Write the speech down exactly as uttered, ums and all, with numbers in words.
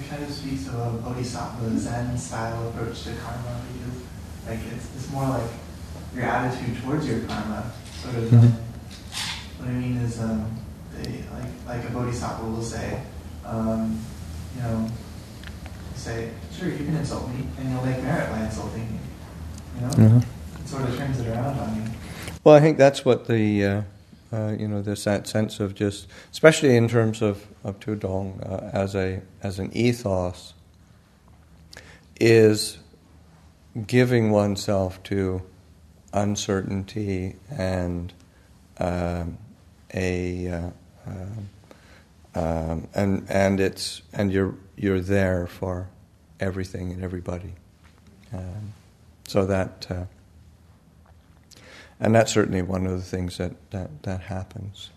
kind of speaks of a bodhisattva Zen style approach to karma, because like it's it's more like your attitude towards your karma, sort of. Mm-hmm. Um, what I mean is, um, they like like a bodhisattva will say, um, you know, say, sure, you can insult me, and you'll make merit by insulting me. You know, Mm-hmm. it sort of turns it around on you. Well, I think that's what the uh, uh, you know this that sense of just, especially in terms of of Tudong uh, as a as an ethos, is giving oneself to uncertainty and um, a uh, um, um, and and it's and you're you're there for everything and everybody, um, so that uh, and that's certainly one of the things that that, that happens.